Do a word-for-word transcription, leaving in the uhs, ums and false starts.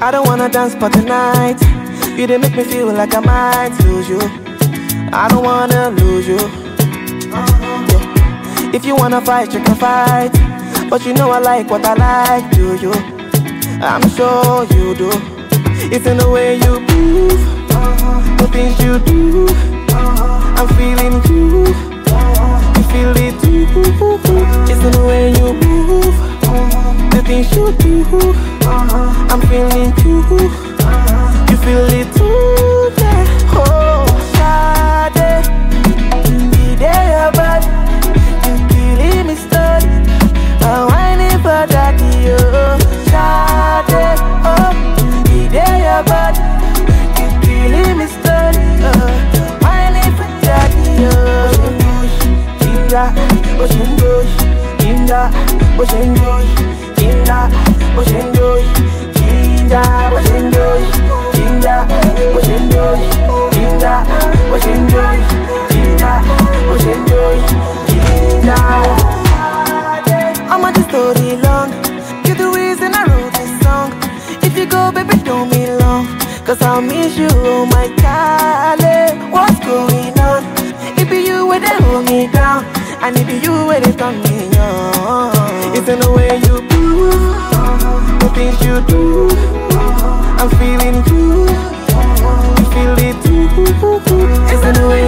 I don't wanna dance but tonight. You didn't make me feel like I might lose you. I don't wanna lose you. Yeah. If you wanna fight, you can fight. But you know I like what I like, do you? I'm sure you do. It's in the way you move, the things you do. I'm feeling you, you feel it too. It's in the way you move, the things you do. I'm feeling you, you feel it too. Yeah. Oh, Sade, the day about you killing me slowly. I'm whining for daddy, oh, Sade, oh, the day about you killing me slowly, oh, whining for daddy, oh. Ginger, ocean joy, ginger, ocean joy, ginger, ocean joy, ginger, ocean joy, ginger, ocean joy, ginger, ocean joy, ginger, ocean joy, ginger. I'm on the story long. You're the reason I wrote this song. If you go, baby, don't be long. Cause I'll miss you, oh my darling. What's going on? It be you where they hold me down, and it be you where they turn me on. It's in the way you move, the things you do. I'm feeling you, you feel it too. It's in the way